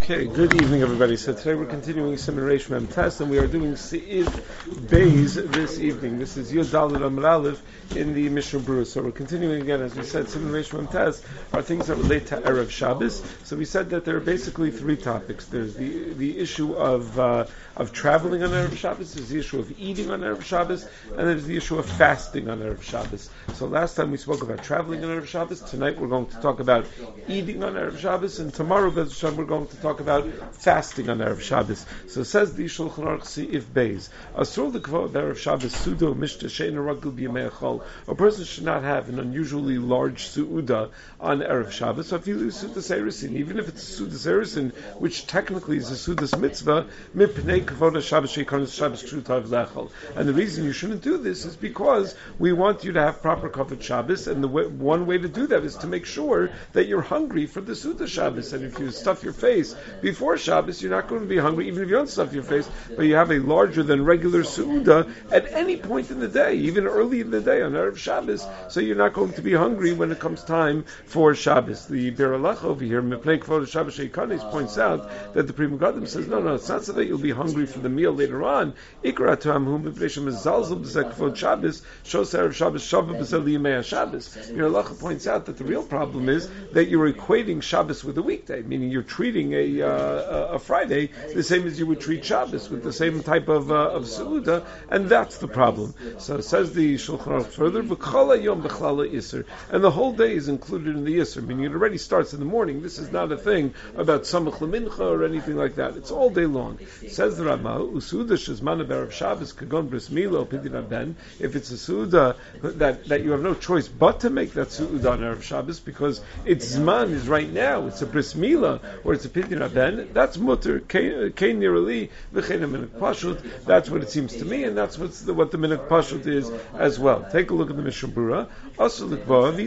Okay, good evening, everybody. So today we're continuing Siman Reish Mem Tes, and we are doing Seif Beis this evening. This is Yud Daled Amud Aleph in the Mishnah Berurah. So we're continuing again, as we said, Siman Reish Mem Tes are things that relate to Erev Shabbos. So we said that there are basically three topics. There's the issue of traveling on Erev Shabbos, there's the issue of eating on Erev Shabbos, and there's the issue of fasting on Erev Shabbos. So last time we spoke about traveling on Erev Shabbos. Tonight we're going to talk about eating on Erev Shabbos, and tomorrow we're going to talk about fasting on Erev Shabbos. So it says the Shulchan Aruch Seif Beis. Asur l'kavod Erev Shabbos sudo mishta she'ein ragil b'yamei chol. A person should not have an unusually large su'uda on Erev Shabbos. So if you lose sudas erisin, even if it's a sudas erisin, which technically is a sudas mitzvah, mipnei kavod Shabbos she'ikanos Shabbos trutav lechol. And the reason you shouldn't do this is because we want you to have proper kavod Shabbos, and one way to do that is to make sure that you're hungry for the suda Shabbos. And if you stuff your face before Shabbos, you're not going to be hungry, even if you don't stuff your face, but you have a larger than regular su'uda at any point in the day, even early in the day on Erev Shabbos, so you're not going to be hungry when it comes time for Shabbos. The Be'er Halacha over here, Mipnei Kavod Shabbos Sheikanis, points out that the Pri Megadim says, no, it's not so that you'll be hungry for the meal later on. Ikra Ta'amhu Mipnei Shemezalzel B'zeh Kavod Shabbos, Shos Erev Shabbos, Shavah B'zeh Liyamei Shabbos. Be'er Halacha points out that the real problem is that you're equating Shabbos with a weekday, meaning you're treating a Friday the same as you would treat Shabbos, with the same type of Seuda, and that's the problem. So it says the Shulchan Aruch further, V'chol hayom b'chlala iser, and the whole day is included in the iser, meaning it already starts in the morning. This is not a thing about Samach L'mincha or anything like that. It's all day long. Says the Rama, Usuda shezman Erev Shabbos kagon bris mila pidin ben. If it's a Seuda that you have no choice but to make that Seuda on Erev Shabbos because its zman is right now, it's a bris mila or it's a pidin ben, that's mutter, kein nirali, v'chein minik pashut. That's what it seems to me, and that's what the minik pashut is as well. Take a look at the Mishnah Berurah. The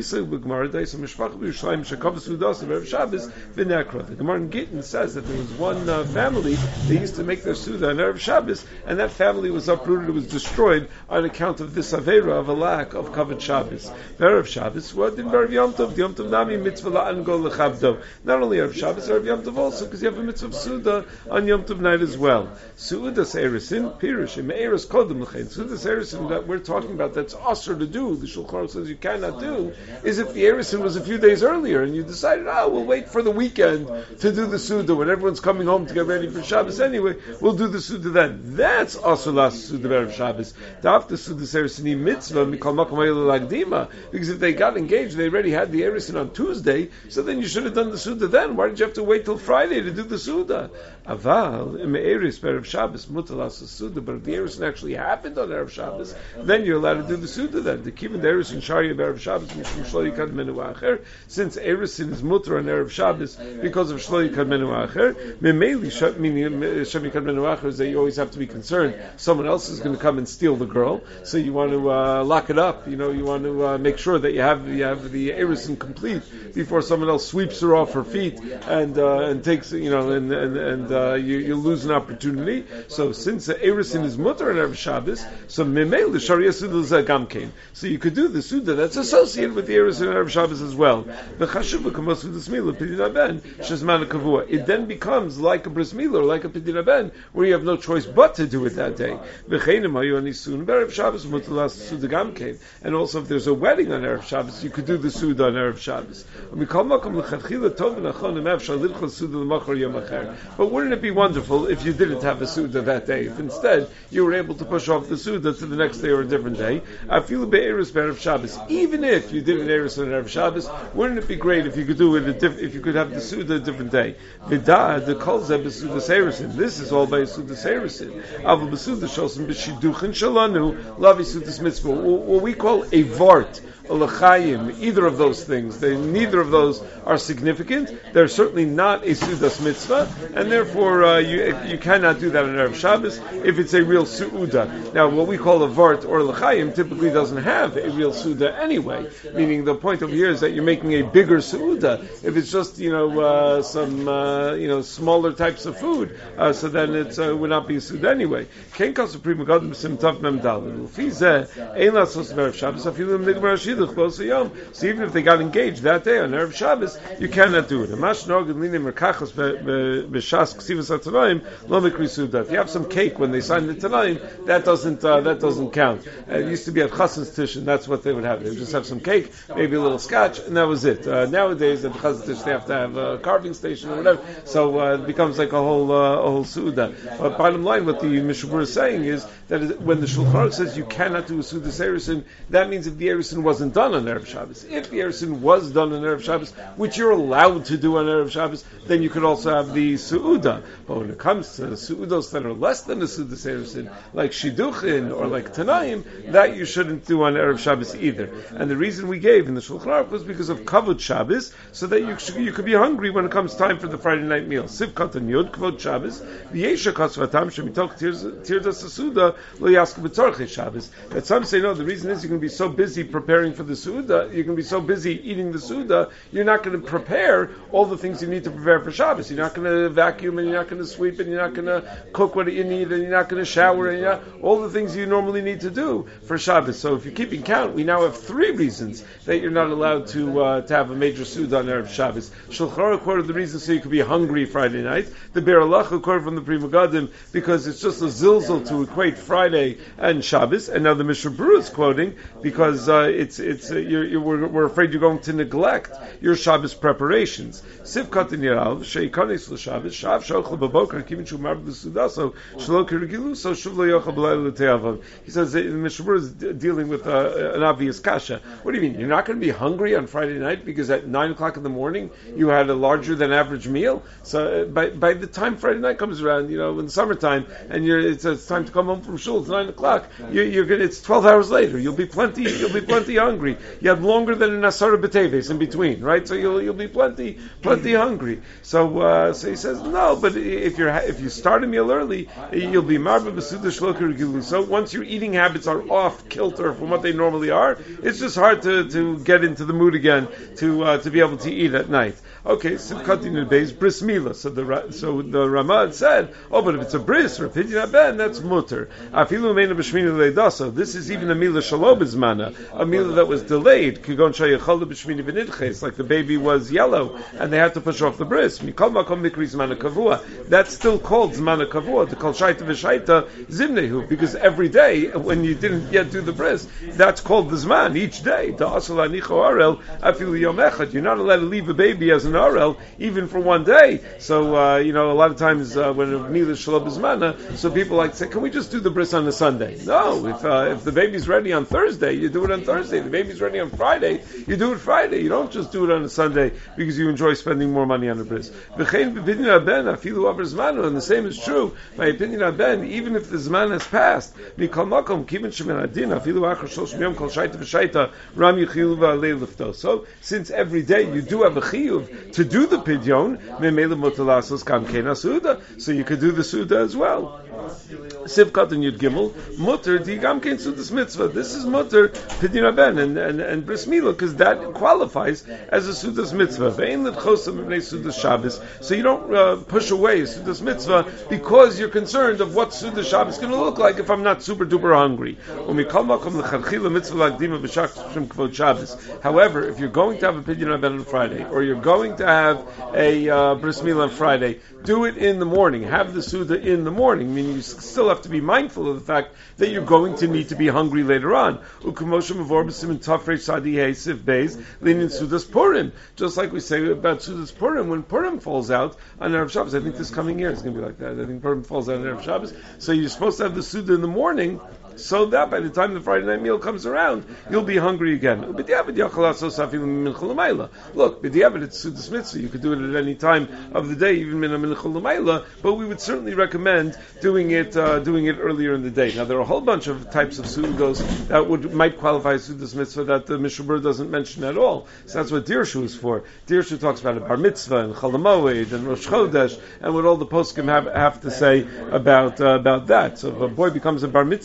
Gemara in Gittin says that there was one family, they used to make their Suda on Erev Shabbos, and that family was uprooted, it was destroyed on account of this Avera of a lack of Kavod Shabbos. Erev Shabbos, what in Erev Yom Tov? The Yom Tov Nami mitzvah la'an go lechavdo. Not only Erev Shabbos, Erev Yom Tov also, because you have a mitzvah of Suda on Yom Tov night as well. Suda Seirisin, Pirush, and Me'eris Kodem L'chein. Suda Seirisin that we're talking about, that's usher to do, the Shulchan Aruch says you cannot do, is if the Erisin was a few days earlier and you decided, we'll wait for the weekend to do the Suda when everyone's coming home to get ready for Shabbos anyway, we'll do the Suda then. That's usher las Suda Erev Shabbos. After Suda Seirisin mitzvah, Mikal Makom Lagdima, because if they got engaged, they already had the Erisin on Tuesday, so then you should have done the Suda then. Why did you have to wait till Friday to do the Suda? Aval, im Eris Erev Shabbos, mutal Suda, but if the Erisin actually happened on Erev Shabbos, then you're allowed to do the Suda then. The Kivan the Erisin Shari of Erev Shabbos, Mishum Shlo Yikad Menu Acher, since Erisin is mutter on Erev Shabbos because of Shlo Yikad Menu Acher, Memeli, meaning Shem Yikad Menu Acher, is that you always have to be concerned someone else is going to come and steal the girl, so you want to lock it up, you want to make sure that you have the Erisin complete before someone else sweeps her off her feet and takes, and you lose an opportunity. So since the Erisin is mutter on Erev Shabbos, so Memeli Sharia Suda Gamkein. So you could do the Suda that's associated with the Erisin on Erev Shabbos as well. It then becomes like a bris milah or like a pidin ben, where you have no choice but to do it that day. And also if there's a wedding on Erev Shabbos, you could do the Suda on Erev Shabbos. But wouldn't it be wonderful if you didn't have a Suda that day? If instead you were able to push off the Suda to the next day or a different day, even if you did an Erev on Erev Shabbos, wouldn't it be great if you could do it if you could have the Suda a different day? Vidah the Kol Zeh b'Suda Seirisin. This is all by Suda Seirisin. Aval b'Suda Shosim b'Shiduchin Shalanu Lavi Sudas Mitzvah. What we call a Vart, a L'chaim, either of those things. Neither of those are significant. They're certainly not a Sudas Mitzvah, and therefore you cannot do that on Erev Shabbos if it's a real Su'uda. Now, what we call a Vart or L'chaim typically doesn't have a real Su'uda anyway, meaning the point over here is that you're making a bigger Su'uda. If it's just, some smaller types of food, so then it would not be a Su'uda anyway. Ken Kasu Pri Megadim Sim Tav Mem Daled. L'fi Zeh Ein Lasos Erev Shabbos Afilu Nigmar shidduch b'osei yom. So even if they got engaged that day on Erev Shabbos, you cannot do it. If you have some cake when they sign the Tanaim, that doesn't count. It used to be at Chassan's Tish, and that's what they would have. They would just have some cake, maybe a little scotch, and that was it. Nowadays at Chassan's Tish they have to have a carving station or whatever, so it becomes like a whole Suda. But bottom line, what the Mishabur is saying is that when the Shulchan Aruch says you cannot do a Suda Erusin, that means if the Erusin wasn't done on Erev Shabbos. If the Erusin was done on Erev Shabbos, which you're allowed to do on Erev Shabbos, then you could also have the Su'uda. But when it comes to Su'udos that are less than the Suda Erusin, like Shidduchin or like Tanaim, that you shouldn't do on Erev Shabbos either. And the reason we gave in the Shulchan Aruch was because of Kavod Shabbos, so that you could be hungry when it comes time for the Friday night meal. Sivkat and Yod Kavod Shabbos, V'yesha Kasvatam Shemitok Tirdas Suda Lo Yask B'Tzorchei Shabbos. That some say no, the reason is you're going to be so busy preparing for the Suda, you're going to be so busy eating the Suda, you're not going to prepare all the things you need to prepare for Shabbos. You're not going to vacuum, and you're not going to sweep, and you're not going to cook what you need, and you're not going to shower, and all the things you normally need to do for Shabbos. So if you're keeping count, we now have 3 reasons that you're not allowed to have a major Suda on Erev Shabbos. Shulchan Aruch quoted the reason so you could be hungry Friday night. The Be'er Halacha quoted from the Pri Megadim because it's just a zilzal to equate Friday and Shabbos. And now the Mishnah Berurah is quoting because we're afraid you're going to neglect your Shabbos preparations. Sivkat in Yerav sheikanis l'Shabbos shav shochel b'boker kivin shumar b'sudaso shelo kirigilu so shuv lo yochel b'layla l'te'avav. He says the Mishnah Berurah is dealing with an obvious kasha. What do you mean? You're not going to be hungry on Friday night because at 9 o'clock in the morning you had a larger than average meal? So by the time Friday night comes around, in the summertime, and it's time to come home from shul, it's 9 o'clock. It's 12 hours later. You'll be plenty hungry. You have longer than an asara b'teves in between, right? So you'll be plenty hungry. So he says no, but if you start a meal early, you'll be marba b'suda shloker gilu. So once your eating habits are off kilter from what they normally are, it's just hard to get into the mood again to be able to eat at night. Okay, Simchatin Beis bris mila. So the Ramad said, but if it's a bris or a pidyon ben, that's mutter. Afilu meina b'shmini leidasa. This is even a mila shalom bizmana, a mila that was delayed. Kigon shayachol b'shmini v'nidches, like the baby was yellow and they had to push off the bris. Mikol makom mikri zmana kavua. That's still called zmana kavua. To call shaita v'shaita zimnehu, because every day when you didn't yet do the bris, that's called the zman each day. Da'asal anicho arel afilu yom echad. You're not allowed to leave a baby as an arel even for one day. So a lot of times when a mila shalom bizmana, so people like to say, can we just do the bris on a Sunday? No, if the baby's ready on Thursday, you do it on Thursday. The baby's ready on Friday, you do it Friday. You don't just do it on a Sunday because you enjoy spending more money on a bris. And the same is true by opinion of Ben, even if the zman has passed. So since every day you do have a chiyuv to do the pidyon, so you could do the suda as well. Sivkat and Yud Gimel, mutter di gam kein sudas mitzvah. This is mutter pidyon ben and bris milah, because that qualifies as a sudas mitzvah. Ve'en l'chosam mipnei sudas Shabbos. So you don't push away sudas mitzvah because you're concerned of what sudas Shabbos is going to look like if I'm not super duper hungry. However, if you're going to have a pidyon ben on Friday, or you're going to have a bris milah on Friday, do it in the morning. Have the suda in the morning. Meaning you still have to be mindful of the fact that you're going to need to be hungry later on. Just like we say about Sudas Purim, when Purim falls out on Erev Shabbos, I think this coming year is going to be like that. I think Purim falls out on Erev Shabbos. So you're supposed to have the suda in the morning, so that by the time the Friday night meal comes around, you'll be hungry again. Look, b'diavad it's sudas mitzvah. You could do it at any time of the day, even min mincha l'mayla. But we would certainly recommend doing it earlier in the day. Now there are a whole bunch of types of sudos that might qualify as sudas mitzvah that the Mishnah Berurah doesn't mention at all. So that's what Dirshu is for. Dirshu talks about a bar mitzvah and Chol HaMoed and Rosh Chodesh and what all the poskim have to say about that. So if a boy becomes a bar mitzvah on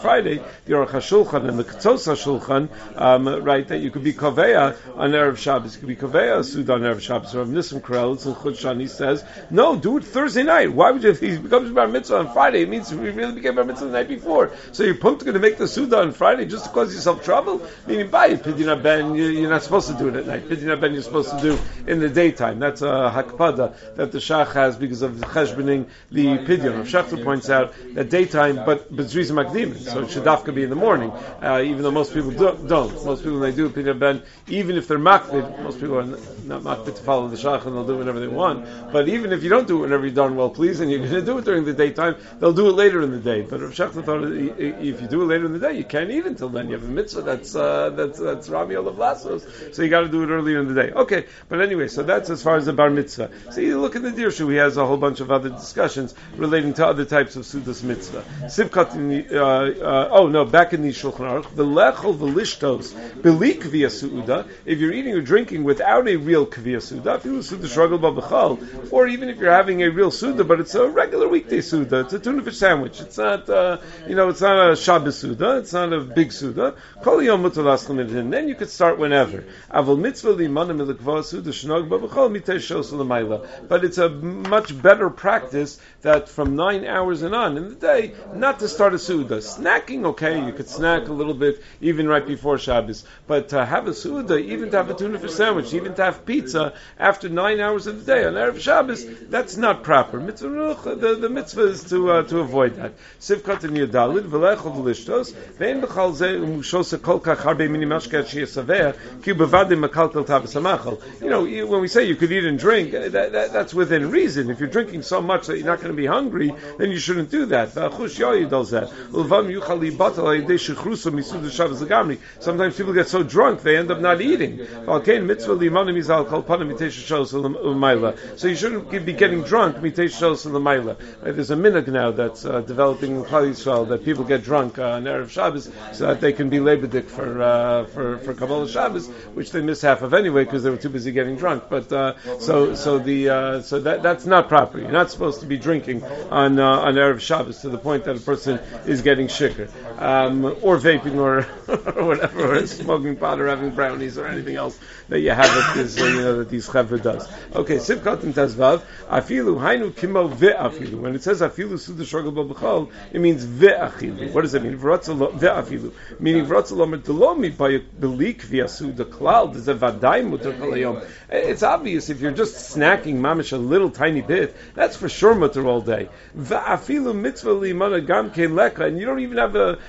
Friday, the Aruch HaShulchan and the Ketzos HaShulchan, right, that you could be Koveya on Erev Shabbos. You could be Koveya a Suda on Erev Shabbos. Rav Nissim Krelitz and Chud Shani says, no, do it Thursday night. Why would you, if he becomes Bar Mitzvah on Friday, it means we really became Bar Mitzvah the night before. So you're pumped going to make the Suda on Friday just to cause yourself trouble? Meaning, by Pidyon Ben, you're not supposed to do it at night. Pidyon Ben you're supposed to do in the daytime. That's a hakpada that the Shach has because of the cheshboning the Pidyon. Rav Shechter points out that daytime, but B'zriz Makdim, so it should dafka be in the morning, even though most people don't. Most people, when they do Pidyon Ben, even if they're makbid, most people are not makbid to follow the Shach and they'll do whatever they want. But even if you don't do it whenever you're darn well pleased and you're going to do it during the daytime, they'll do it later in the day. But Rav Shechter thought if you do it later in the day, you can't eat until then. You have a mitzvah that's Rami Olav Lassos, so you got to do it earlier in the day. Okay, but anyway, so that's as far as the bar mitzvah. See, you look at the Dirshu, he has a whole bunch of other discussions relating to other types of Sudas mitzvah. Sivkat in the, back in the Shulchan Aruch, the lechol v'lishtos b'li kviya su'uda, if you're eating or drinking without a real kviya su'uda, if you suda struggle b'bechal, or even if you're having a real su'uda, but it's a regular weekday su'uda, it's a tuna fish sandwich, it's not, it's not a Shabbos su'uda, it's not a big su'uda, kol yom mutar laschem in, then you could start whenever. Aval mitzvah limana milekva su'uda shnag b'bechal mitay shos l'mayla. But it's a much better practice that from 9 hours and on in the day, not to start a su'uda. Snacking, okay, you could snack a little bit even right before Shabbos, but to have a su'uda, even to have a tuna fish sandwich, even to have pizza after 9 hours of the day on Erev Shabbos, that's not proper. The mitzvah is to avoid that. Sivkat in Yadalid, v'lechol v'lishtos, ve'en b'chal ze u'mshos kol kach harbe mini mashket she'yasaveh, ki b'vadim makalkel tabas hamachal. When we say you could eat and drink, that's within reason. If you're drinking so much that you're not going to be hungry, then you shouldn't do that. Sometimes people get so drunk they end up not eating. So you shouldn't be getting drunk. There's a minhag now that's developing in Klal Yisrael that people get drunk on Erev Shabbos so that they can be lebedik for Kabbalah Shabbos, which they miss half of anyway because they were too busy getting drunk. But so that's not proper. You're not supposed to be drinking on Erev Shabbos to the point that a person is getting shikr, or vaping, or whatever, or smoking pot, or having brownies, or anything else that you have that these chevra does. Okay, Sivkat and Tazvav, afilu hainu kimo ve'afilu. When it says afilu suda shogel b'chol, it means ve'achilu. What does it mean? Ve'afilu, meaning v'ratzalomer delomi by belik v'yasuda klal. There's a vaday mutar kalayom. It's obvious if you're just snacking mamish a little tiny bit, that's for sure mutar all day. Ve'afilu mitzvah limana gam kein leka, and you don't even have a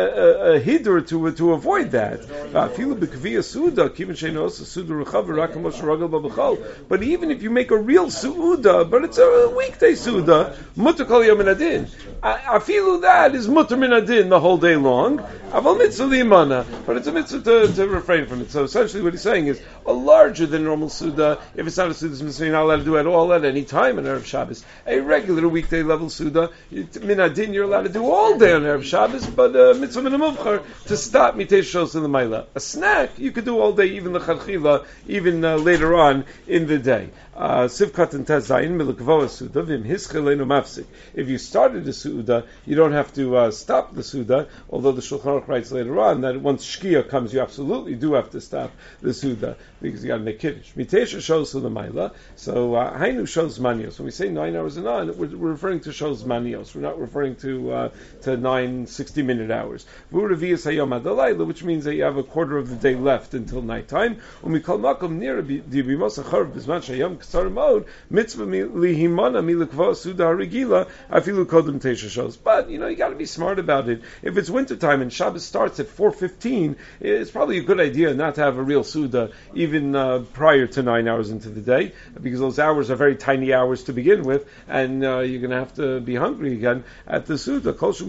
hidur to avoid that. Ve'afilu b'kviya suda kivin she'nos suda ruchav v'rakam sh'ragel b'b'chol. But even if you make a real suuda, but it's a weekday suuda, mutar kol yom min adin. Afilu that is mutar min adin the whole day long. Aval mitzvah limana, but it's a mitzvah to refrain from it. So essentially, what he's saying is a larger than normal suda. If it's not a suda, you're not allowed to do it at all at any time on Erev Shabbos. A regular weekday level suda, min adin, you're allowed to do all day on Erev Shabbos, but mitzvah min amuvchar to stop mitei shos in the mayla. A snack you could do all day, even the chadchila, even later on in the day. Sivkat and Tezayin milukvoa suda vim hischelenu mafsik. If you started the suda, you don't have to stop the suda. Although the Shulchan Aruch writes later on that once shkia comes, you absolutely do have to stop the suda because you got to make kiddush. Mitesha shows the maila. So hainu shows manios. When we say 9 hours and on, we're referring to shows manios. We're not referring to 9 60-minute hours. V'ureviyas hayom adalayla, which means that you have a quarter of the day left until nighttime. Umikol makom nira dibimos achar b'zman shayom ksar mode mitzvah lihimana milukva suda harigila afilu kodem teisha shows. But you got to be smart about it. If it's wintertime and Shabbos starts at 4:15, it's probably a good idea not to have a real suda even prior to 9 hours into the day, because those hours are very tiny hours to begin with, and you're going to have to be hungry again at the suda.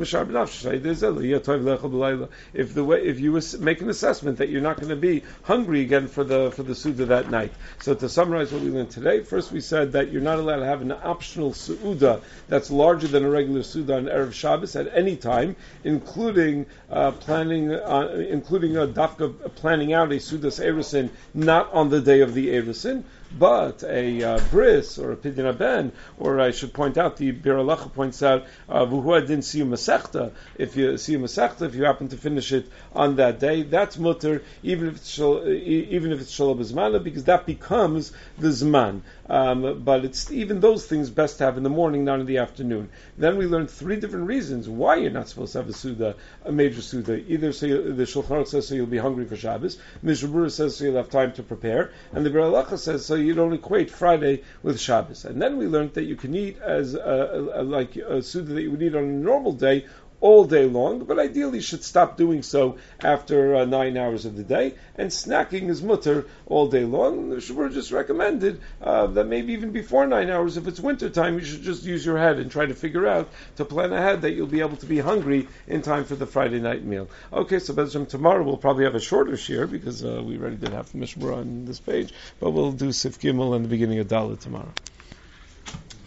If you make an assessment that you're not going to be hungry again for the suda that night. So to summarize what we learned today, first we said that you're not allowed to have an optional suda that's larger than a regular suda on Erev Shabbos at any time, including planning out a sudas erusin not on the day of the erusin. but a bris or a pidyon ben, or I should point out, the Bir Halacha points out, v'hu din siyum masechta. If you siyum masechta, if you happen to finish it on that day, that's mutter, even if it's shalom b'zmana, because that becomes the zman. But it's even those things best to have in the morning, not in the afternoon. Then we learned 3 different reasons why you're not supposed to have a major suda. Either the Shulchan Aruch says so you'll be hungry for Shabbos, Mishnah Berurah says so you'll have time to prepare, and the Bir Halacha says so you don't equate Friday with Shabbos. And then we learned that you can eat as like a suda that you would eat on a normal day all day long, but ideally you should stop doing so after 9 hours of the day, and snacking is mutter all day long. The Shubur just recommended that maybe even before 9 hours, if it's winter time, you should just use your head and try to figure out, to plan ahead, that you'll be able to be hungry in time for the Friday night meal. Okay, so Bezram, tomorrow we'll probably have a shorter shir, because we already did have the Mishmur on this page, but we'll do Sif Gimel and the beginning of Dalit tomorrow.